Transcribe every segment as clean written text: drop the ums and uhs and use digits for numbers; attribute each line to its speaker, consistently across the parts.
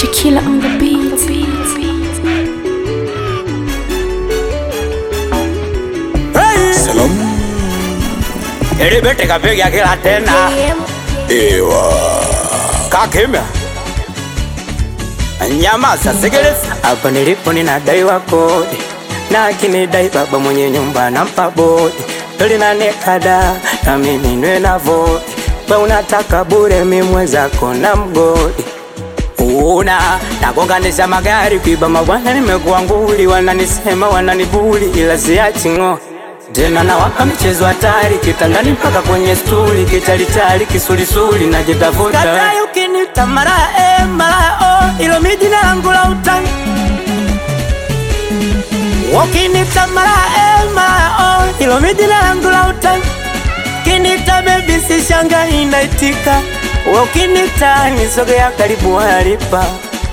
Speaker 1: Tequila on the beat.
Speaker 2: Hey! Salam. Bete kapiga kila tena. Ewa. Kakimya. Nyamaza sikiliza. Hapa nilipo ninadaiwa kodi, na akinidai baba mwenye nyumba nampa bodi. Tuli na nekada na mimi nwe na vodi. We unataka bure mimi mwenzako na mgodi. Nagonganisha magari kuiba mabwana, nimekuwa nguli. Wananisema wananibuli ila siachi ng'o. Tena nawapa michezo hatari, kitandani mpaka kwenye stuli. Kichalitali kisulisuli najitafuta. Katai ukinita mara o, ilo mi jina langu la utani. Ukinita mara o, ilo mi jina langu la utani. Kinita baby sishanga inaitika. Ukinita nisogea karibu halipa.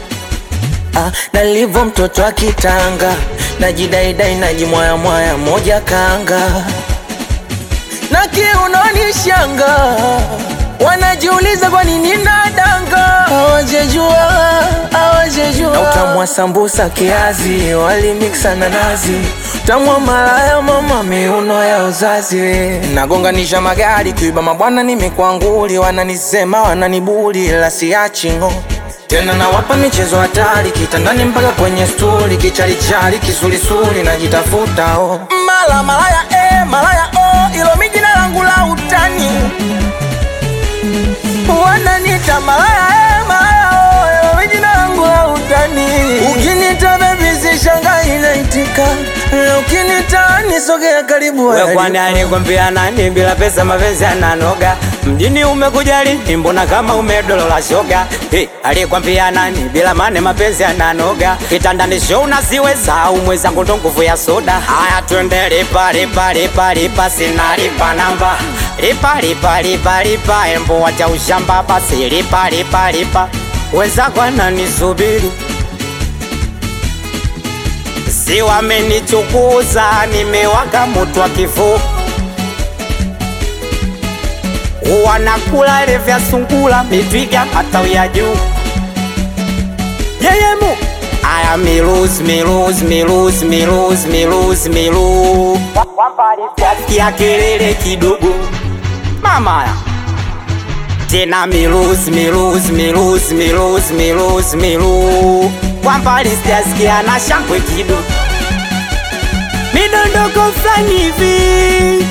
Speaker 3: Nalivo mtoto wa kitanga, najidaidai najimwaya mwaya moja kanga. Na kiunoni shanga, wanajiuliza kwa nini nadanga. Hawajejua na utamwa sambusa kiazi, wali mixa na nazi. Utamwa malaya mama miuno ya uzazi. Nagonganisha magari kuiba mabwana, nimekuwa nguli. Wananisema wananibuli ila siachi ng'o. Tena nawapa michezo hatari, kitandani mpaka kwenye stuli. Kichalichali kisulisuli najitafuta o. Malaya o, ilo mi jina langu la utani. Wananita malaya o, ilo mi jina langu la utani. Ukinita baby sishanga inaitika. Ukinita nisogea karibu.
Speaker 2: We kwani alikwambia nani bila pesa mapenzi yananoga? Mjini umekujali mbona kama umedolola shoga? Hey, alikwambia nani bila mane mapenzi yananoga? Kitandani show na siweza umweza ndo nguvu ya soda. Haya twende lipa sina lipa namba. Lipa embo wacha ushamba basi lipa. Weza kwa nani subiri? Si wamenichukuza nimewaka moto wa kifo. Wanakula ile vya sungula mitwiga hata ya juu. Yeyemu aya miluz. Wampali ya kelele kidogo mama ya. Tena miluz. Wampali sikia na shangwe kidogo. Midondoko flani hivi.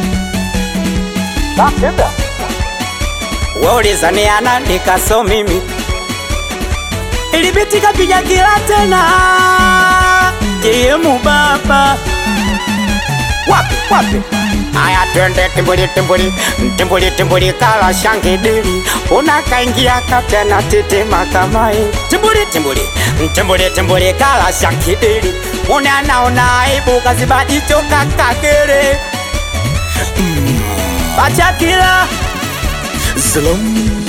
Speaker 2: Kakimya. Wauliza ni ana nikaso mimi. Ilibiti kapiga kila tena. Kiemu baba. Wapi? Aya twende timbuli kala shangidili. Unakaingia katena tete makamai. Timbuli kala shangidili. Unaona aibu kazibadi choka kakere. Bacha kila
Speaker 3: Salam.